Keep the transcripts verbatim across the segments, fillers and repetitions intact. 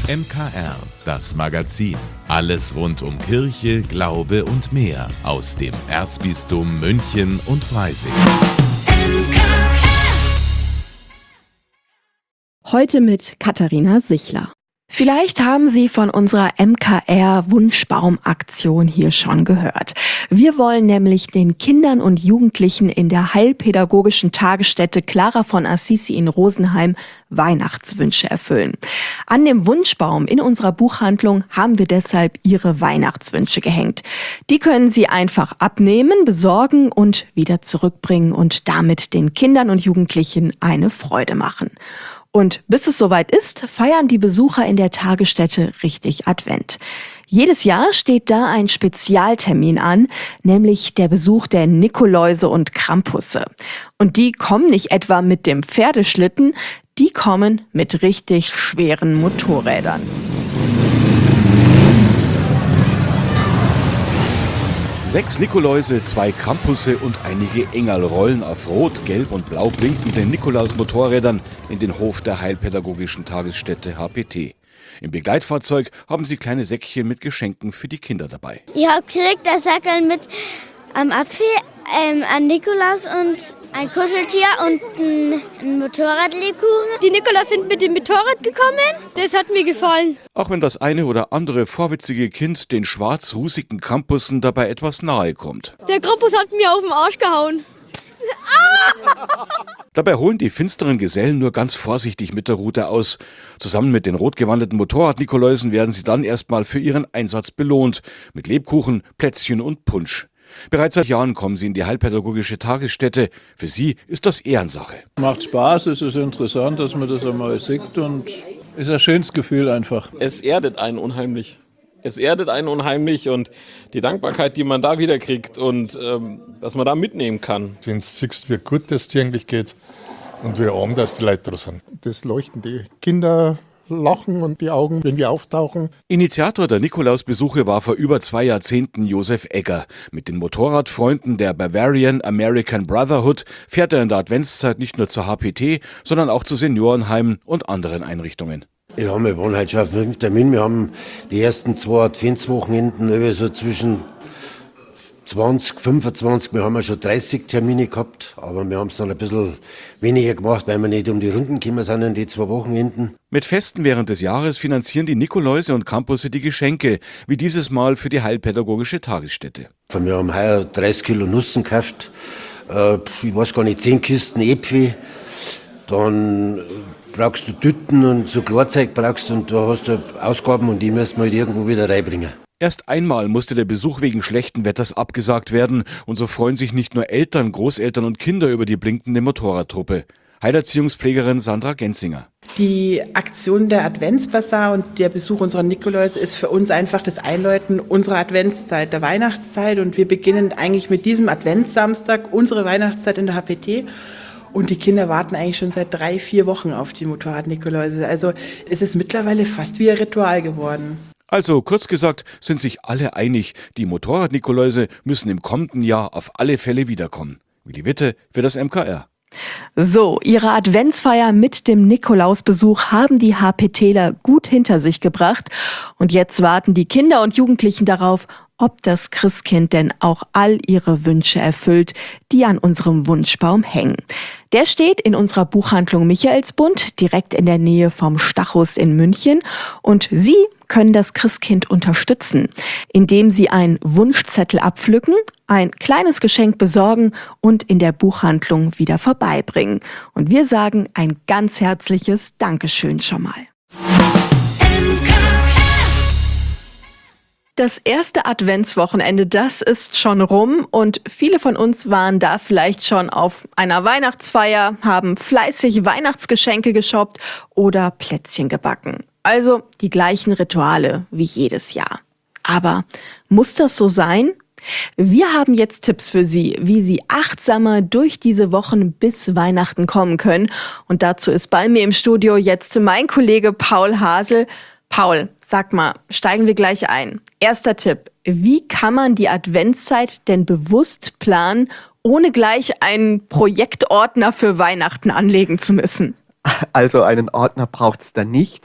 M K R, das Magazin. Alles rund um Kirche, Glaube und mehr aus dem Erzbistum München und Freising. Heute mit Katharina Sichler. Vielleicht haben Sie von unserer M K R-Wunschbaum-Aktion hier schon gehört. Wir wollen nämlich den Kindern und Jugendlichen in der heilpädagogischen Tagesstätte Clara von Assisi in Rosenheim Weihnachtswünsche erfüllen. An dem Wunschbaum in unserer Buchhandlung haben wir deshalb Ihre Weihnachtswünsche gehängt. Die können Sie einfach abnehmen, besorgen und wieder zurückbringen und damit den Kindern und Jugendlichen eine Freude machen. Und bis es soweit ist, feiern die Besucher in der Tagesstätte richtig Advent. Jedes Jahr steht da ein Spezialtermin an, nämlich der Besuch der Nikoläuse und Krampusse. Und die kommen nicht etwa mit dem Pferdeschlitten, die kommen mit richtig schweren Motorrädern. Sechs Nikoläuse, zwei Krampusse und einige Engerl rollen auf Rot, Gelb und Blau blinkenden Nikolaus-Motorrädern in den Hof der heilpädagogischen Tagesstätte H P T. Im Begleitfahrzeug haben sie kleine Säckchen mit Geschenken für die Kinder dabei. Ich habe gekriegt das Sackerl mit einem Apfel, ähm, ein Nikolaus und ein Kuscheltier und ein, ein Motorradlebkuchen. Die Nikolaus sind mit dem Motorrad gekommen, das hat mir gefallen. Auch wenn das eine oder andere vorwitzige Kind den schwarz-rußigen Krampussen dabei etwas nahe kommt. Der Krampus hat mir auf den Arsch gehauen. Dabei holen die finsteren Gesellen nur ganz vorsichtig mit der Rute aus. Zusammen mit den rotgewandeten Motorrad-Nikoläusen werden sie dann erstmal für ihren Einsatz belohnt. Mit Lebkuchen, Plätzchen und Punsch. Bereits seit Jahren kommen sie in die heilpädagogische Tagesstätte. Für sie ist das Ehrensache. Macht Spaß, es ist interessant, dass man das einmal sieht und ist ein schönes Gefühl einfach. Es erdet einen unheimlich. Es erdet einen unheimlich und die Dankbarkeit, die man da wieder kriegt und ähm, was man da mitnehmen kann. Wenn du siehst, wie gut das dir eigentlich geht und wie arm das die Leute da sind. Das leuchten die Kinder. Lachen und die Augen, wenn wir auftauchen. Initiator der Nikolausbesuche war vor über zwei Jahrzehnten Josef Egger. Mit den Motorradfreunden der Bavarian American Brotherhood fährt er in der Adventszeit nicht nur zur H P T, sondern auch zu Seniorenheimen und anderen Einrichtungen. Ja, wir waren heute schon auf fünf Termin. Wir haben die ersten zwei Adventswochenenden über so zwischen zwanzig, fünfundzwanzig, wir haben ja schon dreißig Termine gehabt, aber wir haben es dann ein bisschen weniger gemacht, weil wir nicht um die Runden gekommen sind in die zwei Wochenenden. Mit Festen während des Jahres finanzieren die Nikoläuse und Krampusse die Geschenke, wie dieses Mal für die heilpädagogische Tagesstätte. Wir haben heuer dreißig Kilo Nüssen gekauft, äh, ich weiß gar nicht, zehn Kisten Äpfel, dann brauchst du Tüten und so Klarzeug brauchst und da hast du Ausgaben und die müssen wir halt irgendwo wieder reinbringen. Erst einmal musste der Besuch wegen schlechten Wetters abgesagt werden und so freuen sich nicht nur Eltern, Großeltern und Kinder über die blinkende Motorradtruppe. Heilerziehungspflegerin Sandra Genzinger. Die Aktion der Adventsbasar und der Besuch unserer Nikoläuse ist für uns einfach das Einläuten unserer Adventszeit, der Weihnachtszeit, und wir beginnen eigentlich mit diesem Adventssamstag unsere Weihnachtszeit in der H P T. Und die Kinder warten eigentlich schon seit drei, vier Wochen auf die Motorrad-Nikoläuse. Also es ist mittlerweile fast wie ein Ritual geworden. Also kurz gesagt sind sich alle einig, die Motorrad-Nikoläuse müssen im kommenden Jahr auf alle Fälle wiederkommen. Willi Witte für das M K R. So, ihre Adventsfeier mit dem Nikolausbesuch haben die HPTler gut hinter sich gebracht. Und jetzt warten die Kinder und Jugendlichen darauf, ob das Christkind denn auch all ihre Wünsche erfüllt, die an unserem Wunschbaum hängen. Der steht in unserer Buchhandlung Michaelsbund, direkt in der Nähe vom Stachus in München. Und Sie können das Christkind unterstützen, indem Sie einen Wunschzettel abpflücken, ein kleines Geschenk besorgen und in der Buchhandlung wieder vorbeibringen. Und wir sagen ein ganz herzliches Dankeschön schon mal. Das erste Adventswochenende, das ist schon rum und viele von uns waren da vielleicht schon auf einer Weihnachtsfeier, haben fleißig Weihnachtsgeschenke geshoppt oder Plätzchen gebacken. Also die gleichen Rituale wie jedes Jahr. Aber muss das so sein? Wir haben jetzt Tipps für Sie, wie Sie achtsamer durch diese Wochen bis Weihnachten kommen können. Und dazu ist bei mir im Studio jetzt mein Kollege Paul Hasel. Paul, sag mal, steigen wir gleich ein. Erster Tipp, wie kann man die Adventszeit denn bewusst planen, ohne gleich einen Projektordner für Weihnachten anlegen zu müssen? Also einen Ordner braucht es da nicht,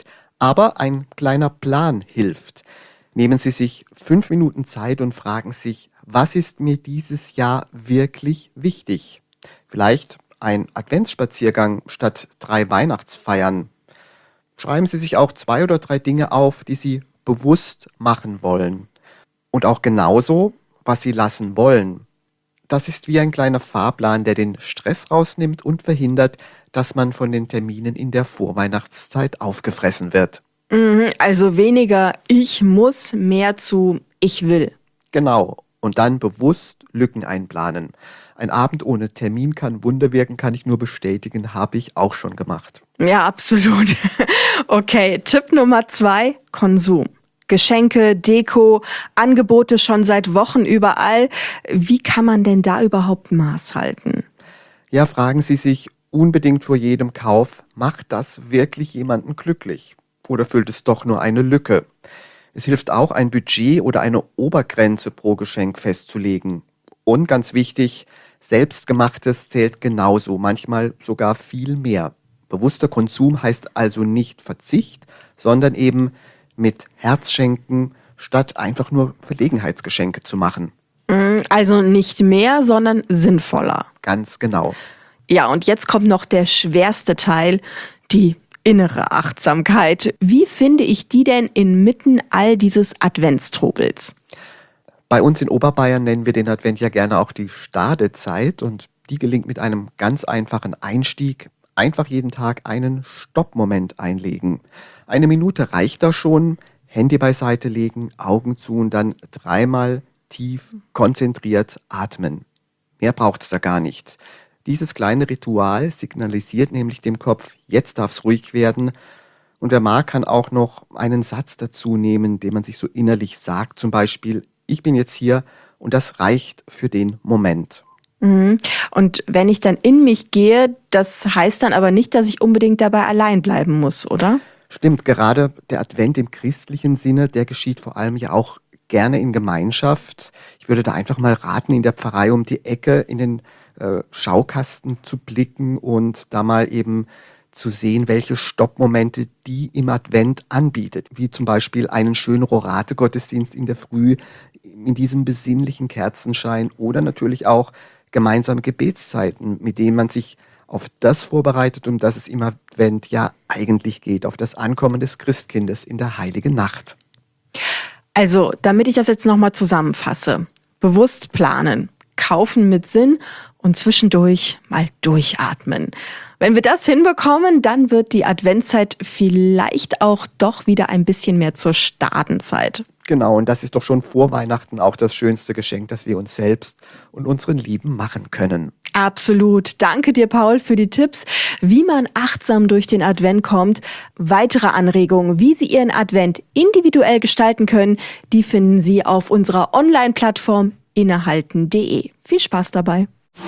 Aber ein kleiner Plan hilft. Nehmen Sie sich fünf Minuten Zeit und fragen sich, was ist mir dieses Jahr wirklich wichtig? Vielleicht ein Adventsspaziergang statt drei Weihnachtsfeiern. Schreiben Sie sich auch zwei oder drei Dinge auf, die Sie bewusst machen wollen. Und auch genauso, was Sie lassen wollen. Das ist wie ein kleiner Fahrplan, der den Stress rausnimmt und verhindert, dass man von den Terminen in der Vorweihnachtszeit aufgefressen wird. Also weniger ich muss, mehr zu ich will. Genau. Und dann bewusst Lücken einplanen. Ein Abend ohne Termin kann Wunder wirken, kann ich nur bestätigen, habe ich auch schon gemacht. Ja, absolut. Okay, Tipp Nummer zwei, Konsum. Geschenke, Deko, Angebote schon seit Wochen überall. Wie kann man denn da überhaupt Maß halten? Ja, fragen Sie sich unbedingt vor jedem Kauf, macht das wirklich jemanden glücklich? Oder füllt es doch nur eine Lücke? Es hilft auch, ein Budget oder eine Obergrenze pro Geschenk festzulegen. Und ganz wichtig, Selbstgemachtes zählt genauso, manchmal sogar viel mehr. Bewusster Konsum heißt also nicht Verzicht, sondern eben mit Herz schenken, statt einfach nur Verlegenheitsgeschenke zu machen. Also nicht mehr, sondern sinnvoller. Ganz genau. Ja, und jetzt kommt noch der schwerste Teil, die innere Achtsamkeit. Wie finde ich die denn inmitten all dieses Adventstrubels? Bei uns in Oberbayern nennen wir den Advent ja gerne auch die Stadezeit und die gelingt mit einem ganz einfachen Einstieg. Einfach jeden Tag einen Stoppmoment einlegen. Eine Minute reicht da schon, Handy beiseite legen, Augen zu und dann dreimal tief, konzentriert atmen. Mehr braucht es da gar nicht. Dieses kleine Ritual signalisiert nämlich dem Kopf, jetzt darf es ruhig werden. Und wer mag, kann auch noch einen Satz dazu nehmen, den man sich so innerlich sagt. Zum Beispiel, ich bin jetzt hier und das reicht für den Moment. Und wenn ich dann in mich gehe, das heißt dann aber nicht, dass ich unbedingt dabei allein bleiben muss, oder? Stimmt, gerade der Advent im christlichen Sinne, der geschieht vor allem ja auch gerne in Gemeinschaft. Ich würde da einfach mal raten, in der Pfarrei um die Ecke in den äh, Schaukasten zu blicken und da mal eben zu sehen, welche Stoppmomente die im Advent anbietet. Wie zum Beispiel einen schönen Rorate-Gottesdienst in der Früh in diesem besinnlichen Kerzenschein oder natürlich auch gemeinsame Gebetszeiten, mit denen man sich auf das vorbereitet, um das es im Advent ja eigentlich geht, auf das Ankommen des Christkindes in der heiligen Nacht. Also, damit ich das jetzt nochmal zusammenfasse. Bewusst planen, kaufen mit Sinn und zwischendurch mal durchatmen. Wenn wir das hinbekommen, dann wird die Adventszeit vielleicht auch doch wieder ein bisschen mehr zur Stadenzeit. Genau, und das ist doch schon vor Weihnachten auch das schönste Geschenk, das wir uns selbst und unseren Lieben machen können. Absolut. Danke dir, Paul, für die Tipps, wie man achtsam durch den Advent kommt. Weitere Anregungen, wie Sie Ihren Advent individuell gestalten können, die finden Sie auf unserer Online-Plattform innehalten punkt de. Viel Spaß dabei.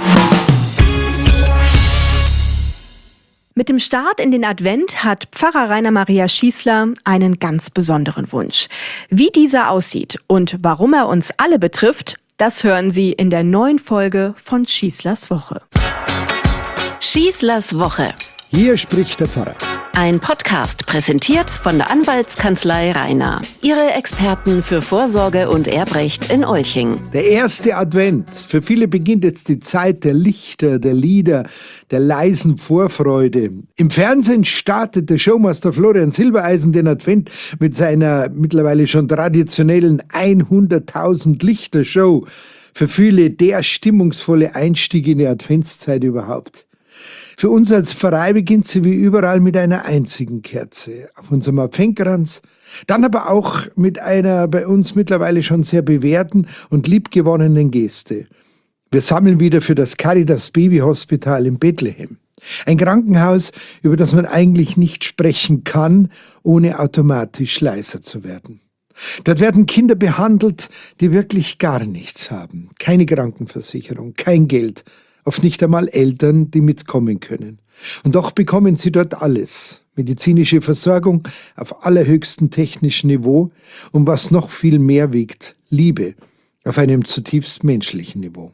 Mit dem Start in den Advent hat Pfarrer Rainer Maria Schießler einen ganz besonderen Wunsch. Wie dieser aussieht und warum er uns alle betrifft, das hören Sie in der neuen Folge von Schießlers Woche. Schießlers Woche. Hier spricht der Pfarrer. Ein Podcast präsentiert von der Anwaltskanzlei Rainer. Ihre Experten für Vorsorge und Erbrecht in Olching. Der erste Advent. Für viele beginnt jetzt die Zeit der Lichter, der Lieder, der leisen Vorfreude. Im Fernsehen startet der Showmaster Florian Silbereisen den Advent mit seiner mittlerweile schon traditionellen hunderttausend Lichter Show. Für viele der stimmungsvolle Einstieg in die Adventszeit überhaupt. Für uns als Pfarrei beginnt sie wie überall mit einer einzigen Kerze auf unserem Adventkranz, dann aber auch mit einer bei uns mittlerweile schon sehr bewährten und liebgewonnenen Geste. Wir sammeln wieder für das Caritas Babyhospital in Bethlehem. Ein Krankenhaus, über das man eigentlich nicht sprechen kann, ohne automatisch leiser zu werden. Dort werden Kinder behandelt, die wirklich gar nichts haben. Keine Krankenversicherung, kein Geld. Oft nicht einmal Eltern, die mitkommen können. Und doch bekommen sie dort alles. Medizinische Versorgung auf allerhöchstem technischen Niveau und was noch viel mehr wiegt, Liebe auf einem zutiefst menschlichen Niveau.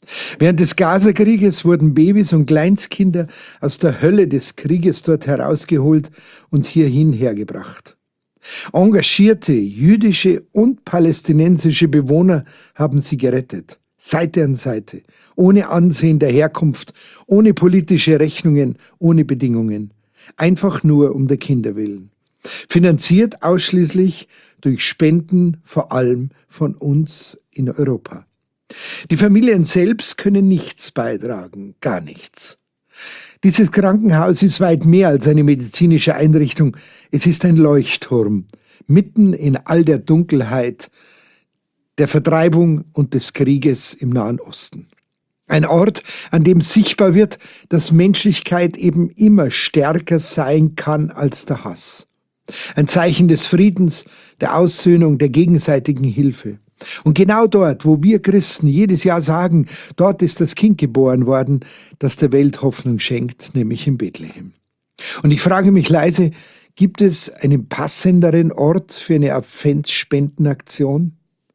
Während des Gazakrieges wurden Babys und Kleinstkinder aus der Hölle des Krieges dort herausgeholt und hierhin hergebracht. Engagierte jüdische und palästinensische Bewohner haben sie gerettet, Seite an Seite, ohne Ansehen der Herkunft, ohne politische Rechnungen, ohne Bedingungen, einfach nur um der Kinder willen. Finanziert ausschließlich durch Spenden, vor allem von uns in Europa. Die Familien selbst können nichts beitragen, gar nichts. Dieses Krankenhaus ist weit mehr als eine medizinische Einrichtung. Es ist ein Leuchtturm, mitten in all der Dunkelheit, der Vertreibung und des Krieges im Nahen Osten. Ein Ort, an dem sichtbar wird, dass Menschlichkeit eben immer stärker sein kann als der Hass. Ein Zeichen des Friedens, der Aussöhnung, der gegenseitigen Hilfe. Und genau dort, wo wir Christen jedes Jahr sagen, dort ist das Kind geboren worden, das der Welt Hoffnung schenkt, nämlich in Bethlehem. Und ich frage mich leise, gibt es einen passenderen Ort für eine Adventsspendenaktion?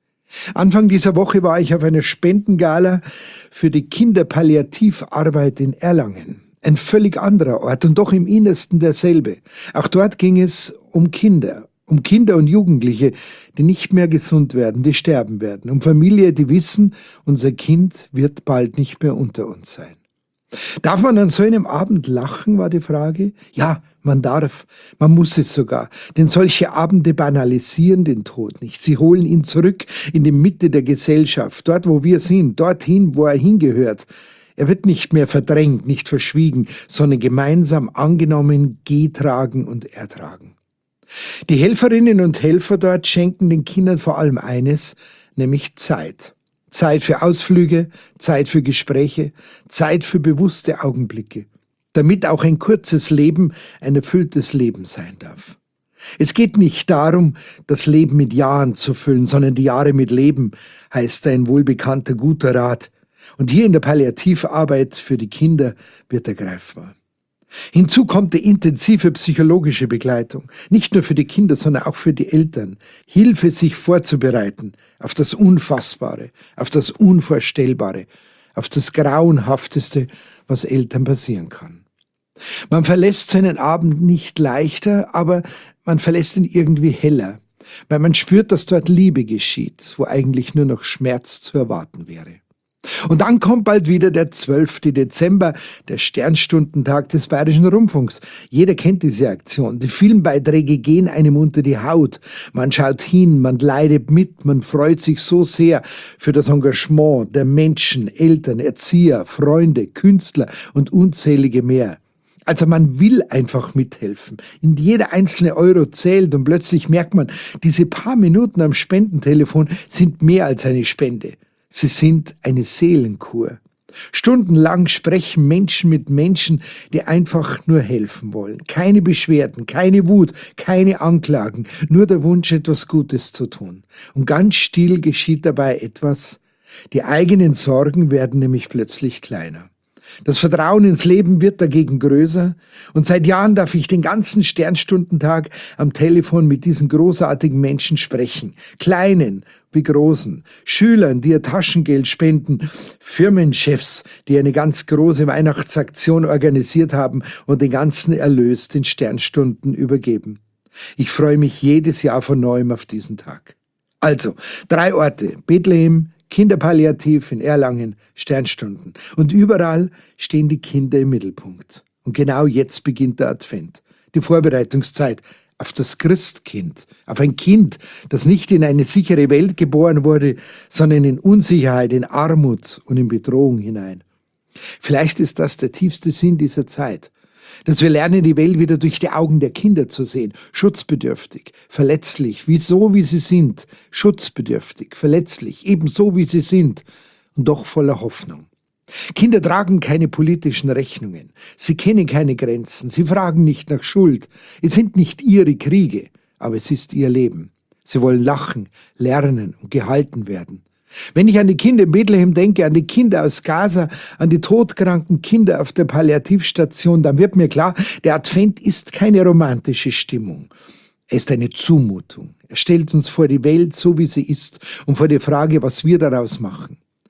Anfang dieser Woche war ich auf einer Spendengala für die Kinderpalliativarbeit in Erlangen. Ein völlig anderer Ort und doch im Innersten derselbe. Auch dort ging es um Kinder. Um Kinder und Jugendliche, die nicht mehr gesund werden, die sterben werden. Um Familien, die wissen, unser Kind wird bald nicht mehr unter uns sein. Darf man an so einem Abend lachen, war die Frage. Ja, man darf, man muss es sogar. Denn solche Abende banalisieren den Tod nicht. Sie holen ihn zurück in die Mitte der Gesellschaft, dort wo wir sind, dorthin, wo er hingehört. Er wird nicht mehr verdrängt, nicht verschwiegen, sondern gemeinsam angenommen, getragen und ertragen. Die Helferinnen und Helfer dort schenken den Kindern vor allem eines, nämlich Zeit. Zeit für Ausflüge, Zeit für Gespräche, Zeit für bewusste Augenblicke, damit auch ein kurzes Leben ein erfülltes Leben sein darf. Es geht nicht darum, das Leben mit Jahren zu füllen, sondern die Jahre mit Leben, heißt ein wohlbekannter guter Rat. Und hier in der Palliativarbeit für die Kinder wird er greifbar. Hinzu kommt die intensive psychologische Begleitung, nicht nur für die Kinder, sondern auch für die Eltern. Hilfe, sich vorzubereiten auf das Unfassbare, auf das Unvorstellbare, auf das Grauenhafteste, was Eltern passieren kann. Man verlässt so einen Abend nicht leichter, aber man verlässt ihn irgendwie heller, weil man spürt, dass dort Liebe geschieht, wo eigentlich nur noch Schmerz zu erwarten wäre. Und dann kommt bald wieder der zwölfte Dezember, der Sternstundentag des Bayerischen Rundfunks. Jeder kennt diese Aktion. Die Filmbeiträge gehen einem unter die Haut. Man schaut hin, man leidet mit, man freut sich so sehr für das Engagement der Menschen, Eltern, Erzieher, Freunde, Künstler und unzählige mehr. Also man will einfach mithelfen. Und jeder einzelne Euro zählt und plötzlich merkt man, diese paar Minuten am Spendentelefon sind mehr als eine Spende. Sie sind eine Seelenkur. Stundenlang sprechen Menschen mit Menschen, die einfach nur helfen wollen. Keine Beschwerden, keine Wut, keine Anklagen, nur der Wunsch, etwas Gutes zu tun. Und ganz still geschieht dabei etwas. Die eigenen Sorgen werden nämlich plötzlich kleiner. Das Vertrauen ins Leben wird dagegen größer und seit Jahren darf ich den ganzen Sternstundentag am Telefon mit diesen großartigen Menschen sprechen. Kleinen wie Großen, Schülern, die ihr Taschengeld spenden, Firmenchefs, die eine ganz große Weihnachtsaktion organisiert haben und den ganzen Erlös den Sternstunden übergeben. Ich freue mich jedes Jahr von neuem auf diesen Tag. Also, drei Orte, Bethlehem, Kinderpalliativ in Erlangen, Sternstunden. Und überall stehen die Kinder im Mittelpunkt. Und genau jetzt beginnt der Advent, die Vorbereitungszeit auf das Christkind, auf ein Kind, das nicht in eine sichere Welt geboren wurde, sondern in Unsicherheit, in Armut und in Bedrohung hinein. Vielleicht ist das der tiefste Sinn dieser Zeit, dass wir lernen, die Welt wieder durch die Augen der Kinder zu sehen, schutzbedürftig, verletzlich, wie so wie sie sind, schutzbedürftig, verletzlich, ebenso wie sie sind und doch voller Hoffnung. Kinder tragen keine politischen Rechnungen, sie kennen keine Grenzen, sie fragen nicht nach Schuld, es sind nicht ihre Kriege, aber es ist ihr Leben. Sie wollen lachen, lernen und gehalten werden. Wenn ich an die Kinder in Bethlehem denke, an die Kinder aus Gaza, an die todkranken Kinder auf der Palliativstation, dann wird mir klar, der Advent ist keine romantische Stimmung. Er ist eine Zumutung. Er stellt uns vor die Welt, so wie sie ist, und vor die Frage, was wir daraus machen.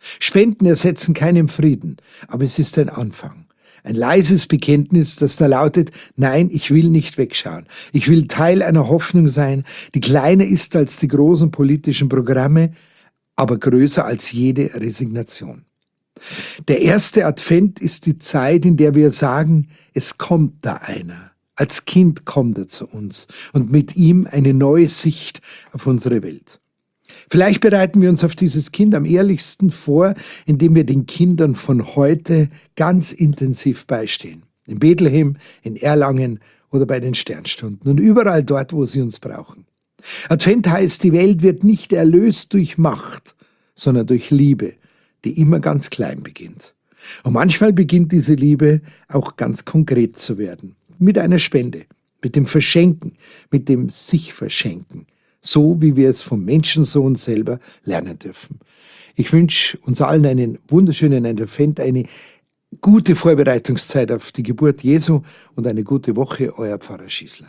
Spenden ersetzen keinen Frieden, aber es ist ein Anfang. Ein leises Bekenntnis, das da lautet, nein, ich will nicht wegschauen. Ich will Teil einer Hoffnung sein, die kleiner ist als die großen politischen Programme, aber größer als jede Resignation. Der erste Advent ist die Zeit, in der wir sagen, es kommt da einer. Als Kind kommt er zu uns und mit ihm eine neue Sicht auf unsere Welt. Vielleicht bereiten wir uns auf dieses Kind am ehrlichsten vor, indem wir den Kindern von heute ganz intensiv beistehen. In Bethlehem, in Erlangen oder bei den Sternstunden und überall dort, wo sie uns brauchen. Advent heißt, die Welt wird nicht erlöst durch Macht, sondern durch Liebe, die immer ganz klein beginnt. Und manchmal beginnt diese Liebe auch ganz konkret zu werden. Mit einer Spende, mit dem Verschenken, mit dem Sich-Verschenken. So wie wir es vom Menschensohn selber lernen dürfen. Ich wünsche uns allen einen wunderschönen Advent, eine gute Vorbereitungszeit auf die Geburt Jesu und eine gute Woche, euer Pfarrer Schießler.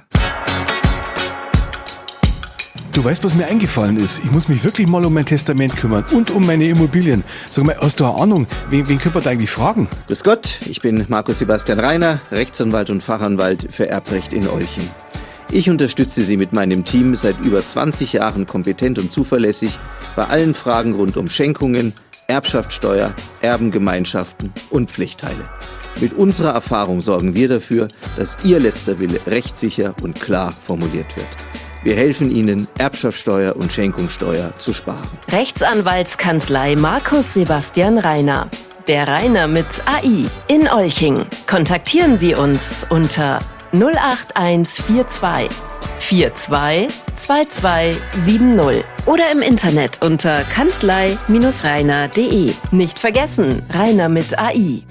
Du weißt, was mir eingefallen ist? Ich muss mich wirklich mal um mein Testament kümmern und um meine Immobilien. Sag mal, hast du eine Ahnung, wen, wen können wir da eigentlich fragen? Grüß Gott, ich bin Markus Sebastian Rainer, Rechtsanwalt und Fachanwalt für Erbrecht in Olching. Ich unterstütze Sie mit meinem Team seit über zwanzig Jahren kompetent und zuverlässig bei allen Fragen rund um Schenkungen, Erbschaftssteuer, Erbengemeinschaften und Pflichtteile. Mit unserer Erfahrung sorgen wir dafür, dass Ihr letzter Wille rechtssicher und klar formuliert wird. Wir helfen Ihnen, Erbschaftssteuer und Schenkungssteuer zu sparen. Rechtsanwaltskanzlei Markus Sebastian Rainer. Der Rainer mit A I in Olching. Kontaktieren Sie uns unter null acht eins vier zwei vier zwei zwei zwei sieben null oder im Internet unter kanzlei Bindestrich rainer punkt de. Nicht vergessen, Rainer mit A I.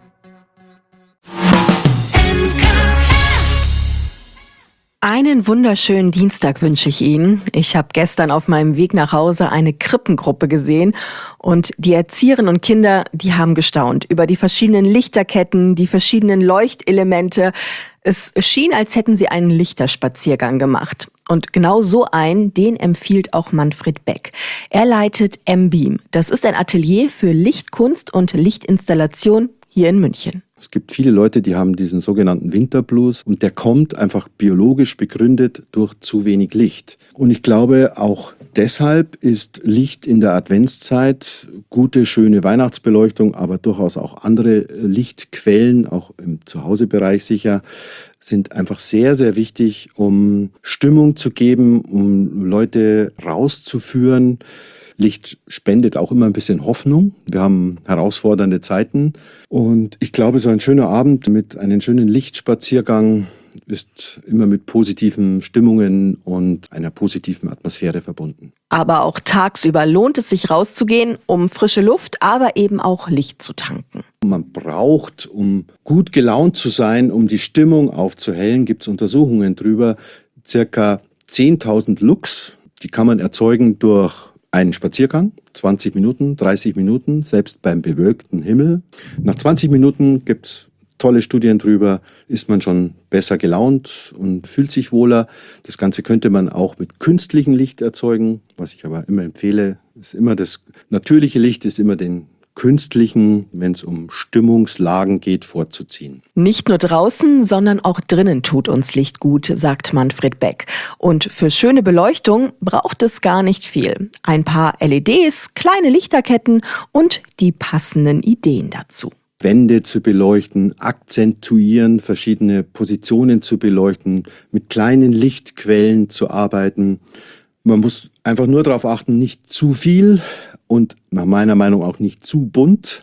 Einen wunderschönen Dienstag wünsche ich Ihnen. Ich habe gestern auf meinem Weg nach Hause eine Krippengruppe gesehen und die Erzieherinnen und Kinder, die haben gestaunt über die verschiedenen Lichterketten, die verschiedenen Leuchtelemente. Es schien, als hätten sie einen Lichterspaziergang gemacht. Und genau so einen, den empfiehlt auch Manfred Beck. Er leitet M-Beam. Das ist ein Atelier für Lichtkunst und Lichtinstallation hier in München. Es gibt viele Leute, die haben diesen sogenannten Winterblues und der kommt einfach biologisch begründet durch zu wenig Licht. Und ich glaube, auch deshalb ist Licht in der Adventszeit, gute, schöne Weihnachtsbeleuchtung, aber durchaus auch andere Lichtquellen, auch im Zuhausebereich sicher, sind einfach sehr, sehr wichtig, um Stimmung zu geben, um Leute rauszuführen. Licht spendet auch immer ein bisschen Hoffnung. Wir haben herausfordernde Zeiten. Und ich glaube, so ein schöner Abend mit einem schönen Lichtspaziergang ist immer mit positiven Stimmungen und einer positiven Atmosphäre verbunden. Aber auch tagsüber lohnt es sich rauszugehen, um frische Luft, aber eben auch Licht zu tanken. Man braucht, um gut gelaunt zu sein, um die Stimmung aufzuhellen, gibt es Untersuchungen drüber, circa zehntausend Lux. Die kann man erzeugen durch einen Spaziergang, zwanzig Minuten, dreißig Minuten, selbst beim bewölkten Himmel. Nach zwanzig Minuten gibt es tolle Studien drüber, ist man schon besser gelaunt und fühlt sich wohler. Das Ganze könnte man auch mit künstlichem Licht erzeugen, was ich aber immer empfehle. Ist immer das natürliche Licht ist immer den künstlichen, wenn es um Stimmungslagen geht, vorzuziehen. Nicht nur draußen, sondern auch drinnen tut uns Licht gut, sagt Manfred Beck. Und für schöne Beleuchtung braucht es gar nicht viel. Ein paar L E Ds, kleine Lichterketten und die passenden Ideen dazu. Wände zu beleuchten, akzentuieren, verschiedene Positionen zu beleuchten, mit kleinen Lichtquellen zu arbeiten. Man muss einfach nur darauf achten, nicht zu viel und nach meiner Meinung auch nicht zu bunt.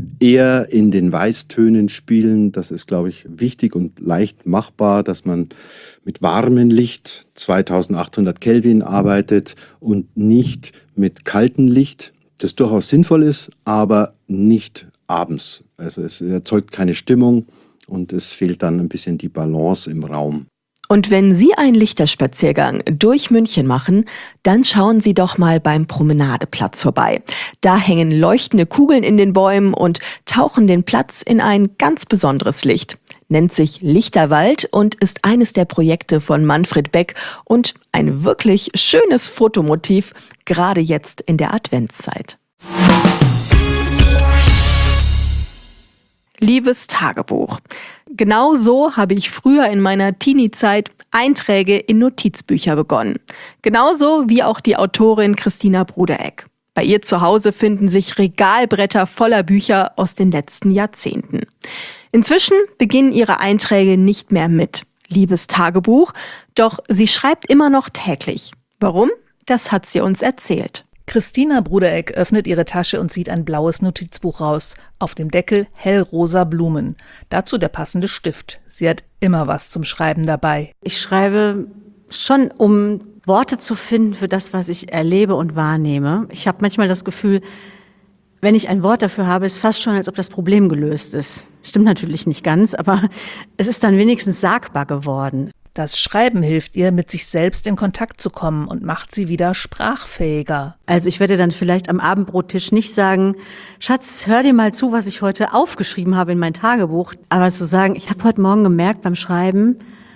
Eher in den Weißtönen spielen, das ist, glaube ich, wichtig und leicht machbar, dass man mit warmem Licht, zweitausendachthundert Kelvin, arbeitet und nicht mit kaltem Licht, das durchaus sinnvoll ist, aber nicht abends. Also es erzeugt keine Stimmung und es fehlt dann ein bisschen die Balance im Raum. Und wenn Sie einen Lichterspaziergang durch München machen, dann schauen Sie doch mal beim Promenadeplatz vorbei. Da hängen leuchtende Kugeln in den Bäumen und tauchen den Platz in ein ganz besonderes Licht. Nennt sich Lichterwald und ist eines der Projekte von Manfred Beck und ein wirklich schönes Fotomotiv, gerade jetzt in der Adventszeit. Liebes Tagebuch. Genau so habe ich früher in meiner Teenie-Zeit Einträge in Notizbücher begonnen. Genauso wie auch die Autorin Christina Brudereck. Bei ihr zu Hause finden sich Regalbretter voller Bücher aus den letzten Jahrzehnten. Inzwischen beginnen ihre Einträge nicht mehr mit Liebes Tagebuch, doch sie schreibt immer noch täglich. Warum? Das hat sie uns erzählt. Christina Brudereck öffnet ihre Tasche und zieht ein blaues Notizbuch raus. Auf dem Deckel hellrosa Blumen. Dazu der passende Stift. Sie hat immer was zum Schreiben dabei. Ich schreibe schon, um Worte zu finden für das, was ich erlebe und wahrnehme. Ich habe manchmal das Gefühl, wenn ich ein Wort dafür habe, ist fast schon, als ob das Problem gelöst ist. Stimmt natürlich nicht ganz, aber es ist dann wenigstens sagbar geworden. Das Schreiben hilft ihr, mit sich selbst in Kontakt zu kommen und macht sie wieder sprachfähiger. Also ich werde dann vielleicht am Abendbrottisch nicht sagen, Schatz, hör dir mal zu, was ich heute aufgeschrieben habe in mein Tagebuch. Aber zu sagen, ich habe heute Morgen gemerkt beim Schreiben,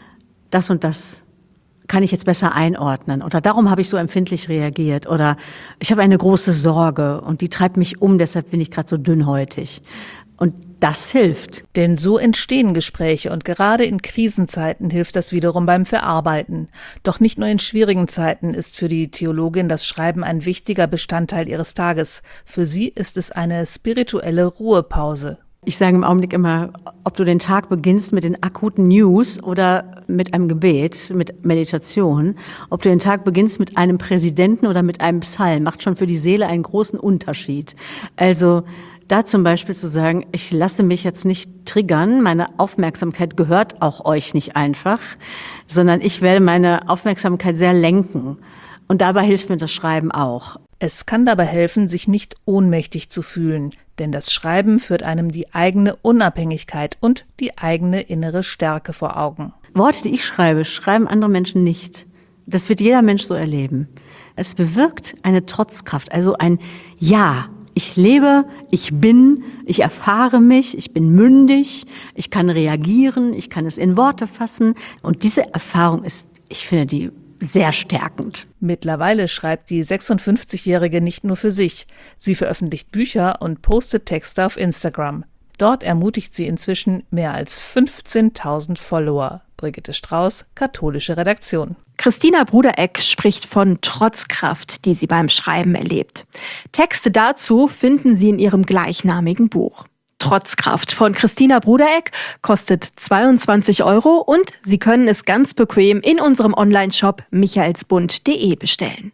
das und das kann ich jetzt besser einordnen. Oder darum habe ich so empfindlich reagiert. Oder ich habe eine große Sorge und die treibt mich um, deshalb bin ich gerade so dünnhäutig. Und das hilft. Denn so entstehen Gespräche und gerade in Krisenzeiten hilft das wiederum beim Verarbeiten. Doch nicht nur in schwierigen Zeiten ist für die Theologin das Schreiben ein wichtiger Bestandteil ihres Tages. Für sie ist es eine spirituelle Ruhepause. Ich sage im Augenblick immer, ob du den Tag beginnst mit den akuten News oder mit einem Gebet, mit Meditation, ob du den Tag beginnst mit einem Präsidenten oder mit einem Psalm, macht schon für die Seele einen großen Unterschied. Also da zum Beispiel zu sagen, ich lasse mich jetzt nicht triggern, meine Aufmerksamkeit gehört auch euch nicht einfach, sondern ich werde meine Aufmerksamkeit sehr lenken. Und dabei hilft mir das Schreiben auch. Es kann dabei helfen, sich nicht ohnmächtig zu fühlen, denn das Schreiben führt einem die eigene Unabhängigkeit und die eigene innere Stärke vor Augen. Worte, die ich schreibe, schreiben andere Menschen nicht. Das wird jeder Mensch so erleben. Es bewirkt eine Trotzkraft, also ein Ja. Ich lebe, ich bin, ich erfahre mich, ich bin mündig, ich kann reagieren, ich kann es in Worte fassen. Und diese Erfahrung ist, ich finde die sehr stärkend. Mittlerweile schreibt die sechsundfünfzigjährige nicht nur für sich. Sie veröffentlicht Bücher und postet Texte auf Instagram. Dort ermutigt sie inzwischen mehr als fünfzehntausend Follower. Brigitte Strauß, katholische Redaktion. Christina Brudereck spricht von Trotzkraft, die sie beim Schreiben erlebt. Texte dazu finden Sie in ihrem gleichnamigen Buch. Trotzkraft von Christina Brudereck kostet zweiundzwanzig Euro und Sie können es ganz bequem in unserem Onlineshop michaelsbund punkt de bestellen.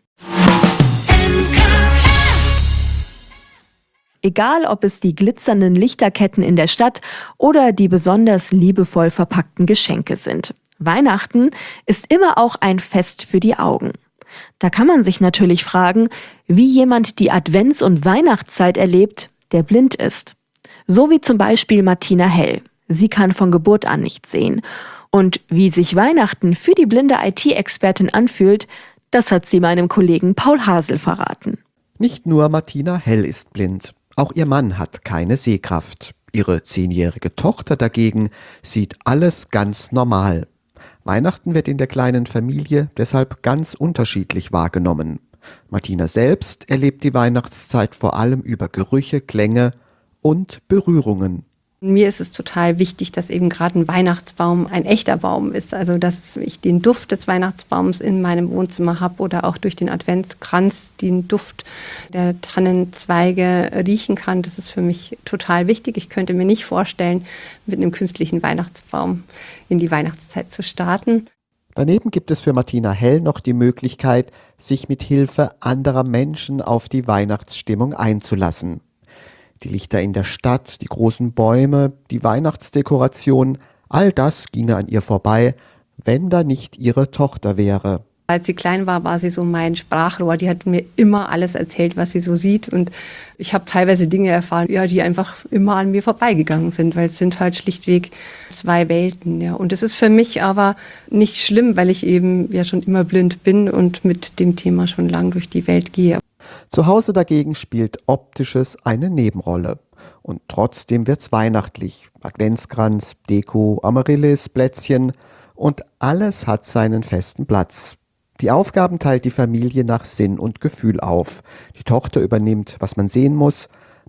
Egal, ob es die glitzernden Lichterketten in der Stadt oder die besonders liebevoll verpackten Geschenke sind. Weihnachten ist immer auch ein Fest für die Augen. Da kann man sich natürlich fragen, wie jemand die Advents- und Weihnachtszeit erlebt, der blind ist. So wie zum Beispiel Martina Hell. Sie kann von Geburt an nicht sehen. Und wie sich Weihnachten für die blinde I T-Expertin anfühlt, das hat sie meinem Kollegen Paul Hasel verraten. Nicht nur Martina Hell ist blind. Auch ihr Mann hat keine Sehkraft. Ihre zehnjährige Tochter dagegen sieht alles ganz normal. Weihnachten wird in der kleinen Familie deshalb ganz unterschiedlich wahrgenommen. Martina selbst erlebt die Weihnachtszeit vor allem über Gerüche, Klänge und Berührungen. Mir ist es total wichtig, dass eben gerade ein Weihnachtsbaum ein echter Baum ist. Also dass ich den Duft des Weihnachtsbaums in meinem Wohnzimmer habe oder auch durch den Adventskranz den Duft der Tannenzweige riechen kann. Das ist für mich total wichtig. Ich könnte mir nicht vorstellen, mit einem künstlichen Weihnachtsbaum in die Weihnachtszeit zu starten. Daneben gibt es für Martina Hell noch die Möglichkeit, sich mit Hilfe anderer Menschen auf die Weihnachtsstimmung einzulassen. Die Lichter in der Stadt, die großen Bäume, die Weihnachtsdekoration, all das ginge an ihr vorbei, wenn da nicht ihre Tochter wäre. Als sie klein war, war sie so mein Sprachrohr. Die hat mir immer alles erzählt, was sie so sieht. Und ich habe teilweise Dinge erfahren, ja, die einfach immer an mir vorbeigegangen sind, weil es sind halt schlichtweg zwei Welten. Ja. Und es ist für mich aber nicht schlimm, weil ich eben ja schon immer blind bin und mit dem Thema schon lang durch die Welt gehe. Zu Hause dagegen spielt Optisches eine Nebenrolle. Und trotzdem wird's weihnachtlich. Adventskranz, Deko, Amaryllis, Plätzchen und alles hat seinen festen Platz. Die Aufgaben teilt die Familie nach Sinn und Gefühl auf. Die Tochter übernimmt, was man sehen muss.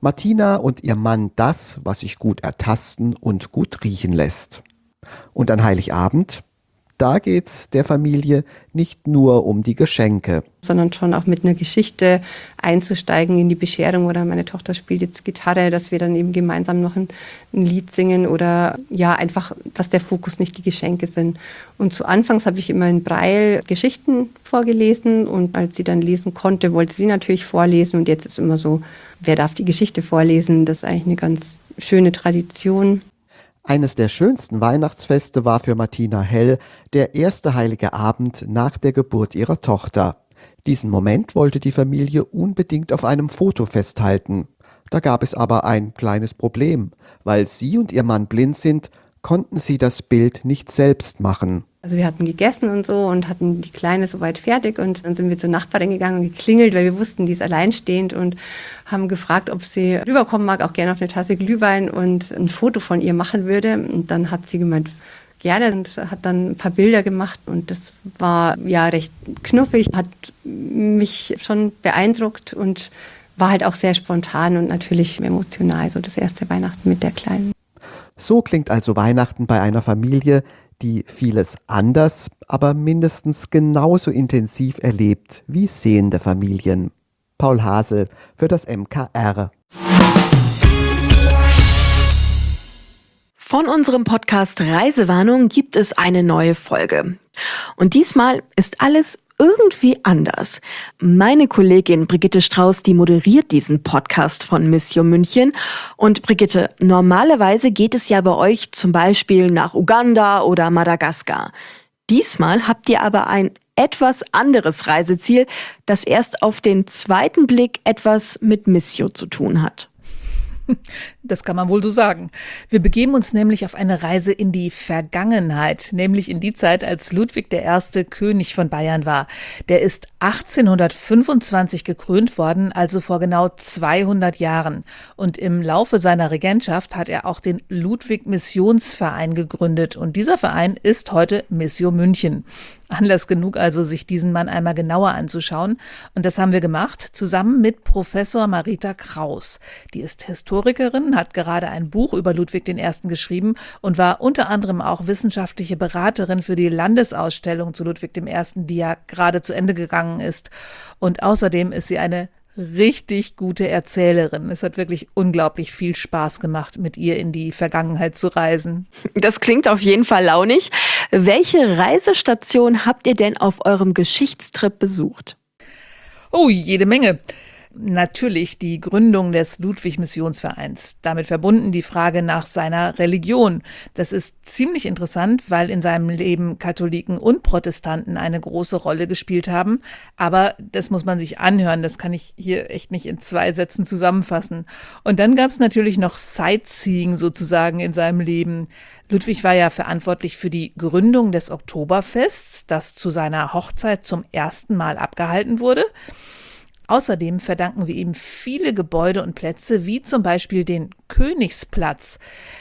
Martina und ihr Mann das, was sich gut ertasten und gut riechen lässt. Und an Heiligabend, da geht's der Familie nicht nur um die Geschenke, sondern schon auch mit einer Geschichte einzusteigen in die Bescherung, oder meine Tochter spielt jetzt Gitarre, dass wir dann eben gemeinsam noch ein, ein Lied singen, oder ja, einfach, dass der Fokus nicht die Geschenke sind. Und zu Anfangs habe ich immer in Braille Geschichten vorgelesen, und als sie dann lesen konnte, wollte sie natürlich vorlesen, und jetzt ist immer so, wer darf die Geschichte vorlesen? Das ist eigentlich eine ganz schöne Tradition. Eines der schönsten Weihnachtsfeste war für Martina Hell der erste heilige Abend nach der Geburt ihrer Tochter. Diesen Moment wollte die Familie unbedingt auf einem Foto festhalten. Da gab es aber ein kleines Problem. Weil sie und ihr Mann blind sind, konnten sie das Bild nicht selbst machen. Also wir hatten gegessen und so und hatten die Kleine soweit fertig, und dann sind wir zur Nachbarin gegangen und geklingelt, weil wir wussten, die ist alleinstehend, und haben gefragt, ob sie rüberkommen mag, auch gerne auf eine Tasse Glühwein, und ein Foto von ihr machen würde. Und dann hat sie gemeint, gerne, und hat dann ein paar Bilder gemacht, und das war ja recht knuffig, hat mich schon beeindruckt und war halt auch sehr spontan und natürlich emotional, so das erste Weihnachten mit der Kleinen. So klingt also Weihnachten bei einer Familie, die vieles anders, aber mindestens genauso intensiv erlebt wie sehende Familien. Paul Hasel für das M K R. Von unserem Podcast Reisewarnung gibt es eine neue Folge. Und diesmal ist alles irgendwie anders. Meine Kollegin Brigitte Strauß, die moderiert diesen Podcast von Mission München. Und Brigitte, normalerweise geht es ja bei euch zum Beispiel nach Uganda oder Madagaskar. Diesmal habt ihr aber ein etwas anderes Reiseziel, das erst auf den zweiten Blick etwas mit Missio zu tun hat. Das kann man wohl so sagen. Wir begeben uns nämlich auf eine Reise in die Vergangenheit, nämlich in die Zeit, als Ludwig der Erste König von Bayern war. Der ist achtzehnhundertfünfundzwanzig gekrönt worden, also vor genau zweihundert Jahren. Und im Laufe seiner Regentschaft hat er auch den Ludwig-Missionsverein gegründet. Und dieser Verein ist heute Mission München. Anlass genug also, sich diesen Mann einmal genauer anzuschauen. Und das haben wir gemacht, zusammen mit Professor Marita Kraus. Die ist Historikerin, hat gerade ein Buch über Ludwig den Ersten geschrieben und war unter anderem auch wissenschaftliche Beraterin für die Landesausstellung zu Ludwig dem Ersten, die ja gerade zu Ende gegangen ist. Und außerdem ist sie eine richtig gute Erzählerin. Es hat wirklich unglaublich viel Spaß gemacht, mit ihr in die Vergangenheit zu reisen. Das klingt auf jeden Fall launig. Welche Reisestation habt ihr denn auf eurem Geschichtstrip besucht? Oh, jede Menge. Natürlich die Gründung des Ludwig-Missionsvereins. Damit verbunden die Frage nach seiner Religion. Das ist ziemlich interessant, weil in seinem Leben Katholiken und Protestanten eine große Rolle gespielt haben. Aber das muss man sich anhören. Das kann ich hier echt nicht in zwei Sätzen zusammenfassen. Und dann gab es natürlich noch Sightseeing sozusagen in seinem Leben. Ludwig war ja verantwortlich für die Gründung des Oktoberfests, das zu seiner Hochzeit zum ersten Mal abgehalten wurde. Außerdem verdanken wir ihm viele Gebäude und Plätze, wie zum Beispiel den Königsplatz.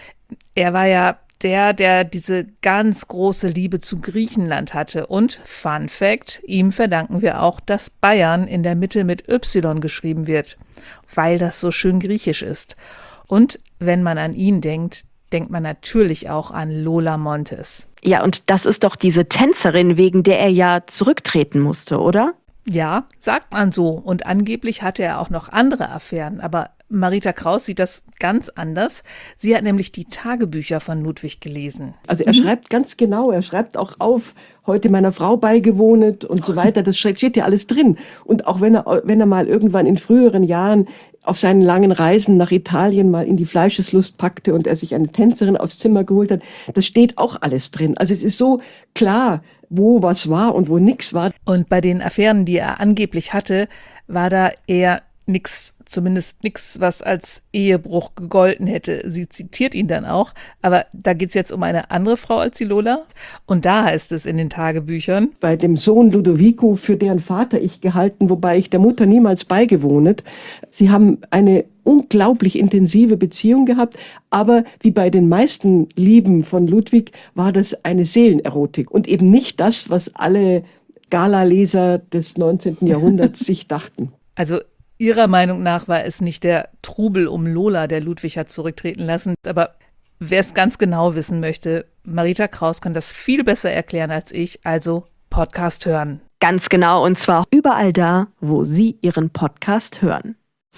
Er war ja der, der diese ganz große Liebe zu Griechenland hatte. Und Fun Fact, ihm verdanken wir auch, dass Bayern in der Mitte mit Y geschrieben wird, weil das so schön griechisch ist. Und wenn man an ihn denkt, denkt man natürlich auch an Lola Montes. Ja, und das ist doch diese Tänzerin, wegen der er ja zurücktreten musste, oder? Ja, sagt man so. Und angeblich hatte er auch noch andere Affären. Aber Marita Kraus sieht das ganz anders. Sie hat nämlich die Tagebücher von Ludwig gelesen. Also er mhm. schreibt ganz genau, er schreibt auch auf, heute meiner Frau beigewohnet und so weiter. Das steht ja alles drin. Und auch wenn er, wenn er mal irgendwann in früheren Jahren auf seinen langen Reisen nach Italien mal in die Fleischeslust packte und er sich eine Tänzerin aufs Zimmer geholt hat, das steht auch alles drin. Also es ist so klar, wo was war und wo nix war. Und bei den Affären, die er angeblich hatte, war da eher nix, zumindest nix, was als Ehebruch gegolten hätte. Sie zitiert ihn dann auch, aber da geht's jetzt um eine andere Frau als die Lola. Und da heißt es in den Tagebüchern: Bei dem Sohn Ludovico, für deren Vater ich gehalten, wobei ich der Mutter niemals beigewohnet. Sie haben eine unglaublich intensive Beziehung gehabt, aber wie bei den meisten Lieben von Ludwig war das eine Seelenerotik und eben nicht das, was alle Gala-Leser des neunzehnten Jahrhunderts sich dachten. Also Ihrer Meinung nach war es nicht der Trubel um Lola, der Ludwig hat zurücktreten lassen. Aber wer es ganz genau wissen möchte, Marita Kraus kann das viel besser erklären als ich, also Podcast hören. Ganz genau, und zwar überall da, wo Sie Ihren Podcast hören.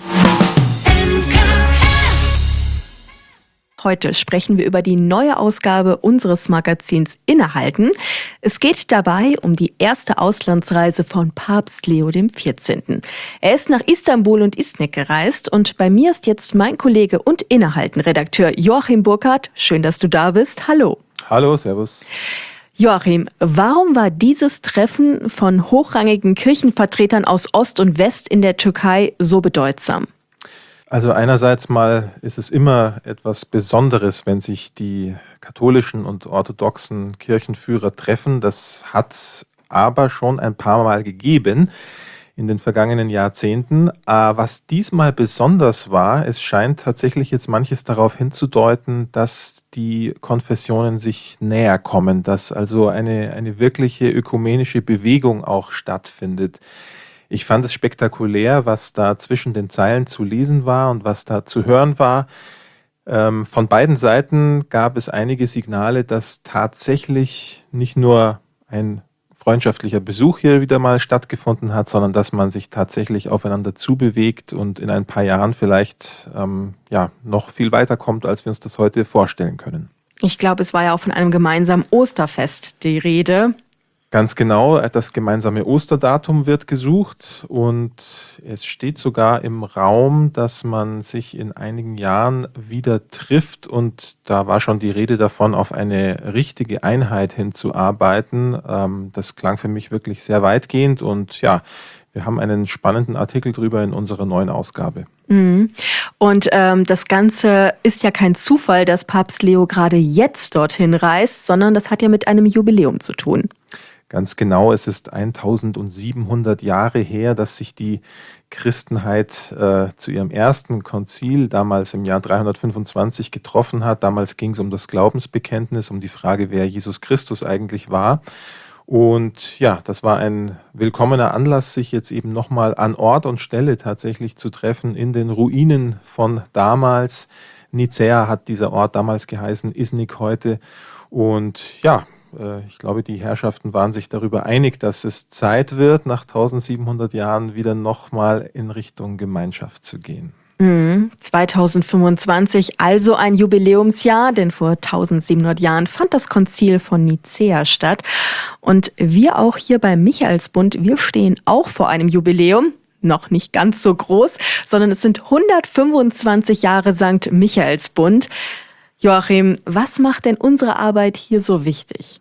Heute sprechen wir über die neue Ausgabe unseres Magazins Innehalten. Es geht dabei um die erste Auslandsreise von Papst Leo der vierzehnte. Er ist nach Istanbul und Iznik gereist und bei mir ist jetzt mein Kollege und Innehalten-Redakteur Joachim Burkhardt. Schön, dass du da bist. Hallo. Hallo, servus. Joachim, warum war dieses Treffen von hochrangigen Kirchenvertretern aus Ost und West in der Türkei so bedeutsam? Also einerseits mal ist es immer etwas Besonderes, wenn sich die katholischen und orthodoxen Kirchenführer treffen. Das hat es aber schon ein paar Mal gegeben in den vergangenen Jahrzehnten. Was diesmal besonders war, es scheint tatsächlich jetzt manches darauf hinzudeuten, dass die Konfessionen sich näher kommen, dass also eine, eine wirkliche ökumenische Bewegung auch stattfindet. Ich fand es spektakulär, was da zwischen den Zeilen zu lesen war und was da zu hören war. Ähm, von beiden Seiten gab es einige Signale, dass tatsächlich nicht nur ein freundschaftlicher Besuch hier wieder mal stattgefunden hat, sondern dass man sich tatsächlich aufeinander zubewegt und in ein paar Jahren vielleicht ähm, ja, noch viel weiter kommt, als wir uns das heute vorstellen können. Ich glaube, es war ja auch von einem gemeinsamen Osterfest die Rede. Ganz genau, das gemeinsame Osterdatum wird gesucht und es steht sogar im Raum, dass man sich in einigen Jahren wieder trifft und da war schon die Rede davon, auf eine richtige Einheit hinzuarbeiten. Das klang für mich wirklich sehr weitgehend und ja, wir haben einen spannenden Artikel drüber in unserer neuen Ausgabe. Mhm. Und ähm, das Ganze ist ja kein Zufall, dass Papst Leo gerade jetzt dorthin reist, sondern das hat ja mit einem Jubiläum zu tun. Ganz genau, es ist eintausendsiebenhundert Jahre her, dass sich die Christenheit äh, zu ihrem ersten Konzil, damals im Jahr dreihundertfünfundzwanzig, getroffen hat. Damals ging es um das Glaubensbekenntnis, um die Frage, wer Jesus Christus eigentlich war. Und ja, das war ein willkommener Anlass, sich jetzt eben nochmal an Ort und Stelle tatsächlich zu treffen in den Ruinen von damals. Nicäa hat dieser Ort damals geheißen, Iznik heute. Und ja, ich glaube, die Herrschaften waren sich darüber einig, dass es Zeit wird, nach eintausendsiebenhundert Jahren wieder nochmal in Richtung Gemeinschaft zu gehen. Mhm. zweitausendfünfundzwanzig, also ein Jubiläumsjahr, denn vor eintausendsiebenhundert Jahren fand das Konzil von Nicäa statt. Und wir auch hier beim Michaelsbund, wir stehen auch vor einem Jubiläum. Noch nicht ganz so groß, sondern es sind hundertfünfundzwanzig Jahre Sankt Michaelsbund. Joachim, was macht denn unsere Arbeit hier so wichtig?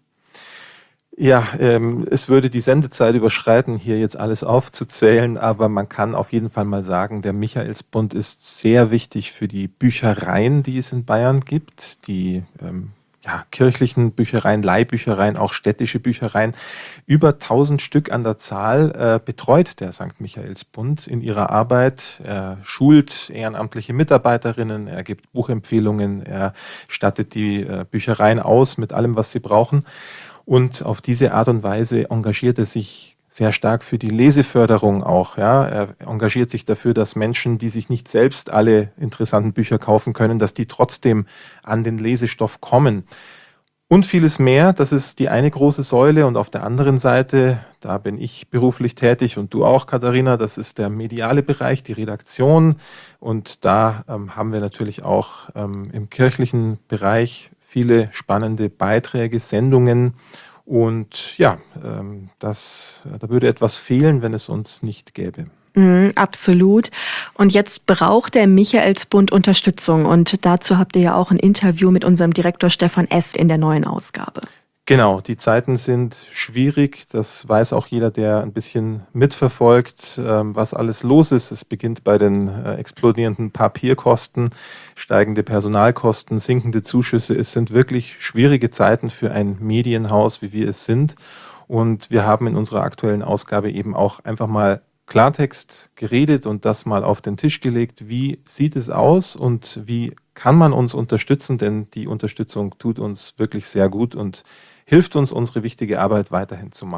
Ja, ähm, es würde die Sendezeit überschreiten, hier jetzt alles aufzuzählen, aber man kann auf jeden Fall mal sagen, der Michaelsbund ist sehr wichtig für die Büchereien, die es in Bayern gibt, die ähm, ja, kirchlichen Büchereien, Leihbüchereien, auch städtische Büchereien. Über tausend Stück an der Zahl äh, betreut der Sankt Michaelsbund in ihrer Arbeit. Er schult ehrenamtliche Mitarbeiterinnen, er gibt Buchempfehlungen, er stattet die äh, Büchereien aus mit allem, was sie brauchen. Und auf diese Art und Weise engagiert er sich sehr stark für die Leseförderung auch. Ja. Er engagiert sich dafür, dass Menschen, die sich nicht selbst alle interessanten Bücher kaufen können, dass die trotzdem an den Lesestoff kommen. Und vieles mehr, das ist die eine große Säule. Und auf der anderen Seite, da bin ich beruflich tätig und du auch, Katharina, das ist der mediale Bereich, die Redaktion. Und da ähm, haben wir natürlich auch ähm, im kirchlichen Bereich viele spannende Beiträge, Sendungen. Und ja, ähm, das, da würde etwas fehlen, wenn es uns nicht gäbe. Mm, absolut. Und jetzt braucht der Michaelsbund Unterstützung. Und dazu habt ihr ja auch ein Interview mit unserem Direktor Stefan S. in der neuen Ausgabe. Genau, die Zeiten sind schwierig. Das weiß auch jeder, der ein bisschen mitverfolgt, was alles los ist. Es beginnt bei den explodierenden Papierkosten, steigende Personalkosten, sinkende Zuschüsse. Es sind wirklich schwierige Zeiten für ein Medienhaus, wie wir es sind. Und wir haben in unserer aktuellen Ausgabe eben auch einfach mal Klartext geredet und das mal auf den Tisch gelegt. Wie sieht es aus und wie kann man uns unterstützen? Denn die Unterstützung tut uns wirklich sehr gut und hilft uns, unsere wichtige Arbeit weiterhin zu machen.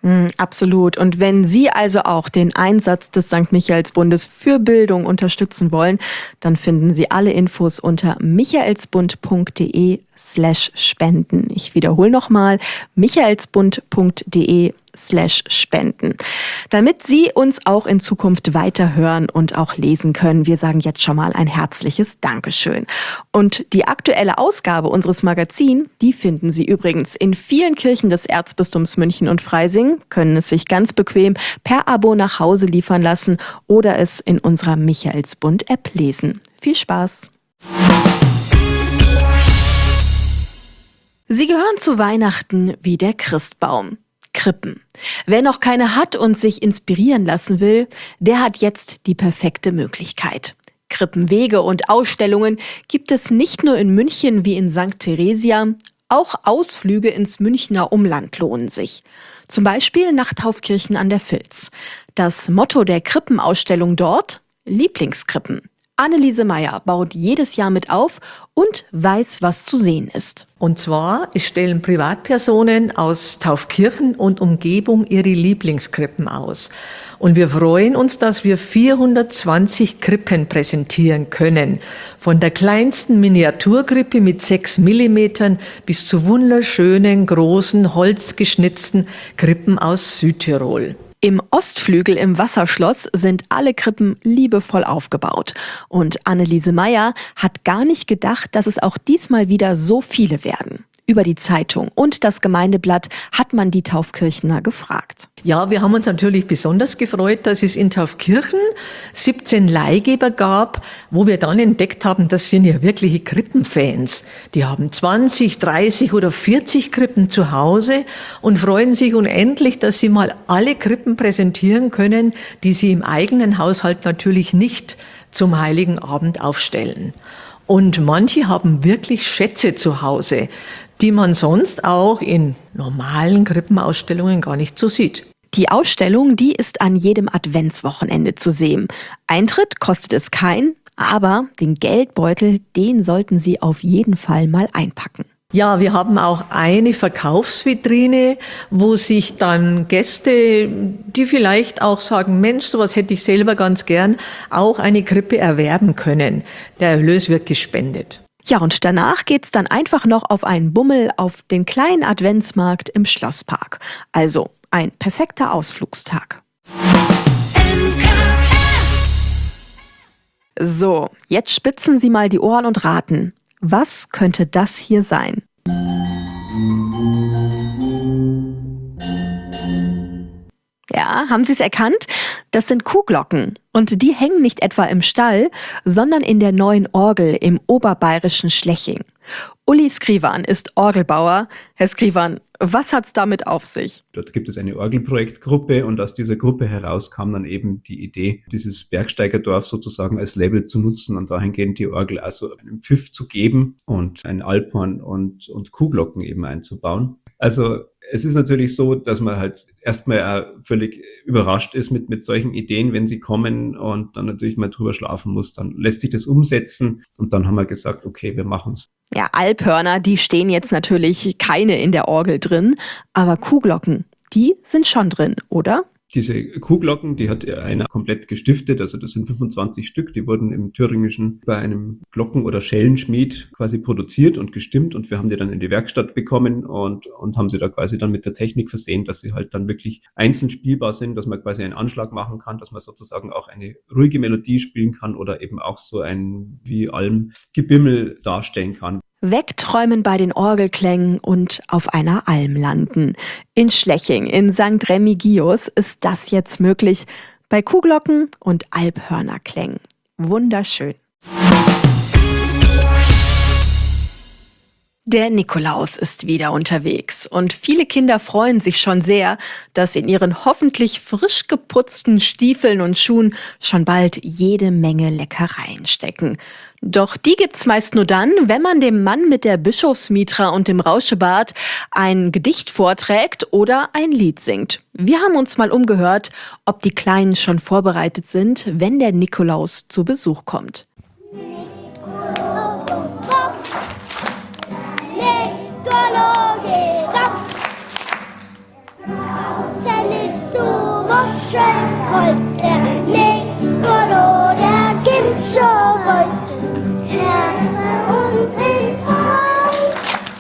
Mm, absolut. Und wenn Sie also auch den Einsatz des Sankt Michaelsbundes für Bildung unterstützen wollen, dann finden Sie alle Infos unter michaelsbund.de slash spenden. Ich wiederhole nochmal, michaelsbund.de slash spenden. Damit Sie uns auch in Zukunft weiterhören und auch lesen können, wir sagen jetzt schon mal ein herzliches Dankeschön. Und die aktuelle Ausgabe unseres Magazins, die finden Sie übrigens in vielen Kirchen des Erzbistums München und Freising, können es sich ganz bequem per Abo nach Hause liefern lassen oder es in unserer Michaelsbund-App lesen. Viel Spaß! Sie gehören zu Weihnachten wie der Christbaum. Krippen. Wer noch keine hat und sich inspirieren lassen will, der hat jetzt die perfekte Möglichkeit. Krippenwege und Ausstellungen gibt es nicht nur in München wie in Sankt Theresia, auch Ausflüge ins Münchner Umland lohnen sich. Zum Beispiel nach Taufkirchen an der Vils. Das Motto der Krippenausstellung dort: Lieblingskrippen. Anneliese Meyer baut jedes Jahr mit auf und weiß, was zu sehen ist. Und zwar stellen Privatpersonen aus Taufkirchen und Umgebung ihre Lieblingskrippen aus. Und wir freuen uns, dass wir vierhundertzwanzig Krippen präsentieren können. Von der kleinsten Miniaturkrippe mit sechs Millimetern bis zu wunderschönen, großen, holzgeschnitzten Krippen aus Südtirol. Im Ostflügel im Wasserschloss sind alle Krippen liebevoll aufgebaut. Und Anneliese Meyer hat gar nicht gedacht, dass es auch diesmal wieder so viele werden. Über die Zeitung und das Gemeindeblatt hat man die Taufkirchner gefragt. Ja, wir haben uns natürlich besonders gefreut, dass es in Taufkirchen siebzehn Leihgeber gab, wo wir dann entdeckt haben, das sind ja wirkliche Krippenfans. Die haben zwanzig, dreißig oder vierzig Krippen zu Hause und freuen sich unendlich, dass sie mal alle Krippen präsentieren können, die sie im eigenen Haushalt natürlich nicht zum Heiligen Abend aufstellen. Und manche haben wirklich Schätze zu Hause, die man sonst auch in normalen Krippenausstellungen gar nicht so sieht. Die Ausstellung, die ist an jedem Adventswochenende zu sehen. Eintritt kostet es kein, aber den Geldbeutel, den sollten Sie auf jeden Fall mal einpacken. Ja, wir haben auch eine Verkaufsvitrine, wo sich dann Gäste, die vielleicht auch sagen, Mensch, sowas hätte ich selber ganz gern, auch eine Krippe erwerben können. Der Erlös wird gespendet. Ja, und danach geht's dann einfach noch auf einen Bummel auf den kleinen Adventsmarkt im Schlosspark. Also ein perfekter Ausflugstag. So, jetzt spitzen Sie mal die Ohren und raten. Was könnte das hier sein? Ja, haben Sie es erkannt? Das sind Kuhglocken. Und die hängen nicht etwa im Stall, sondern in der neuen Orgel im oberbayerischen Schleching. Uli Skrivan ist Orgelbauer. Herr Skrivan, was hat's damit auf sich? Dort gibt es eine Orgelprojektgruppe und aus dieser Gruppe heraus kam dann eben die Idee, dieses Bergsteigerdorf sozusagen als Label zu nutzen und dahingehend die Orgel also einen Pfiff zu geben und ein Alphorn und, und Kuhglocken eben einzubauen. Also es ist natürlich so, dass man halt erstmal völlig überrascht ist mit, mit solchen Ideen, wenn sie kommen und dann natürlich mal drüber schlafen muss. Dann lässt sich das umsetzen und dann haben wir gesagt, okay, wir machen es. Ja, Alphörner, die stehen jetzt natürlich keine in der Orgel drin, aber Kuhglocken, die sind schon drin, oder? Diese Kuhglocken, die hat einer komplett gestiftet, also das sind fünfundzwanzig Stück, die wurden im Thüringischen bei einem Glocken- oder Schellenschmied quasi produziert und gestimmt und wir haben die dann in die Werkstatt bekommen und, und haben sie da quasi dann mit der Technik versehen, dass sie halt dann wirklich einzeln spielbar sind, dass man quasi einen Anschlag machen kann, dass man sozusagen auch eine ruhige Melodie spielen kann oder eben auch so ein wie Almgebimmel darstellen kann. Wegträumen bei den Orgelklängen und auf einer Alm landen. In Schleching, in Sankt Remigius, ist das jetzt möglich. Bei Kuhglocken und Alphörnerklängen. Wunderschön. Der Nikolaus ist wieder unterwegs und viele Kinder freuen sich schon sehr, dass in ihren hoffentlich frisch geputzten Stiefeln und Schuhen schon bald jede Menge Leckereien stecken. Doch die gibt's meist nur dann, wenn man dem Mann mit der Bischofsmitra und dem Rauschebart ein Gedicht vorträgt oder ein Lied singt. Wir haben uns mal umgehört, ob die Kleinen schon vorbereitet sind, wenn der Nikolaus zu Besuch kommt. Say schenkt heut der Nicolo, der gibt schon heut Herr uns ins Haus.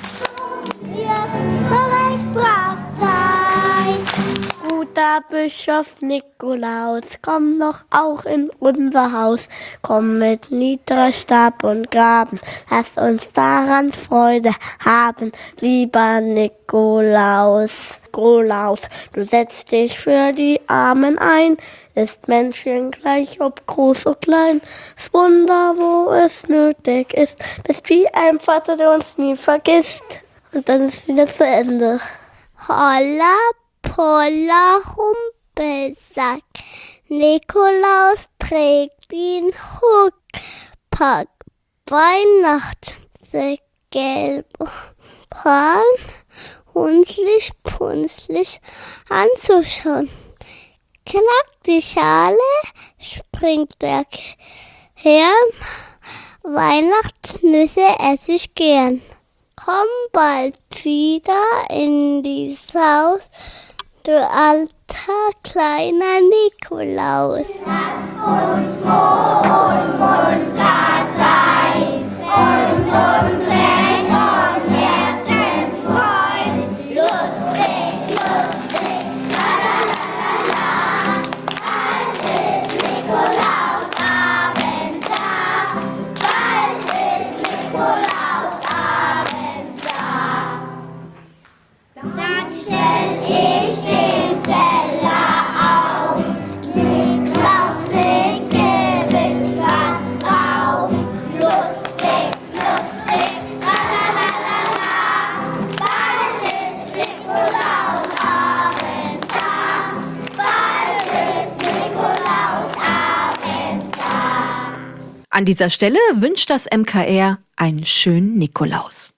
Jetzt mal recht brav sein. Guter Bischof Nikolaus, komm doch auch in unser Haus. Komm mit niedriger Stab und Gaben, lass uns daran Freude haben, lieber Nikolaus. Nikolaus, du setzt dich für die Armen ein, ist Menschen gleich ob groß oder klein. Das Wunder, wo es nötig ist, bist wie ein Vater, der uns nie vergisst. Und dann ist wieder zu Ende. Holla, polla, Humpelsack, Nikolaus trägt den Huckpack. Weihnachtssäck, gelb, braun, hunzlig, punzlig anzuschauen. Knackt die Schale, springt der Kern, Weihnachtsnüsse esse ich gern. Komm bald wieder in dieses Haus, du alter kleiner Nikolaus. Lass uns froh und munter sein und uns weg und Herzen freuen. Lustig, lustig, la la la la la. Bald ist Nikolaus Abend da. Bald ist Nikolaus Abend da. Dann stell ich den Teller auf. Niklaus, leg gewiss was drauf. Lustig, lustig, la la la la la. Bald ist Nikolaus Abend da. Bald ist Nikolaus Abend da. An dieser Stelle wünscht das M K R einen schönen Nikolaus.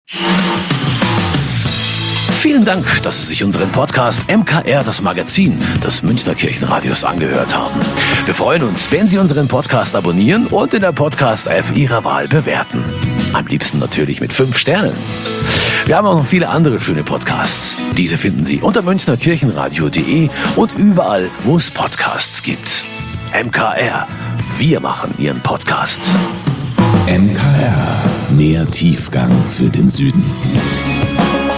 Vielen Dank, dass Sie sich unseren Podcast M K R, das Magazin des Münchner Kirchenradios, angehört haben. Wir freuen uns, wenn Sie unseren Podcast abonnieren und in der Podcast-App Ihrer Wahl bewerten. Am liebsten natürlich mit fünf Sternen. Wir haben auch noch viele andere schöne Podcasts. Diese finden Sie unter münchner kirchenradio punkt de und überall, wo es Podcasts gibt. M K R, wir machen Ihren Podcast. M K R, mehr Tiefgang für den Süden.